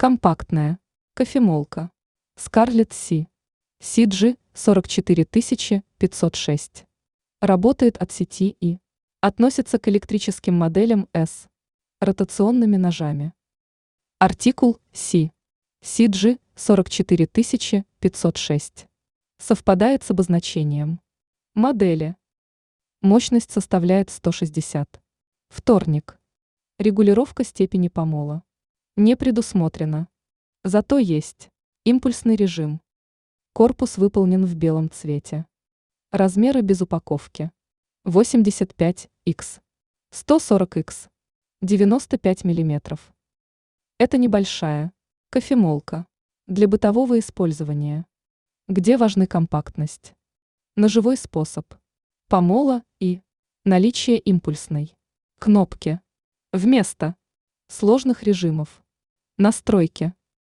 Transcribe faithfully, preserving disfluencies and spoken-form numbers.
Компактная кофемолка Scarlett Си си джи сорок четыре тысячи пятьсот шесть. Работает от сети и относится к электрическим моделям S ротационными ножами. Артикул Си си джи сорок четыре тысячи пятьсот шесть. Совпадает с обозначением модели. Мощность составляет сто шестьдесят. Вторник. Регулировка степени помола не предусмотрена. Зато есть импульсный режим. Корпус выполнен в белом цвете. Размеры без упаковки. восемьдесят пять икс, сто сорок икс, девяносто пять миллиметров. Это небольшая кофемолка для бытового использования, где важны компактность, ножевой способ помола и наличие импульсной кнопки вместо сложных режимов настройки.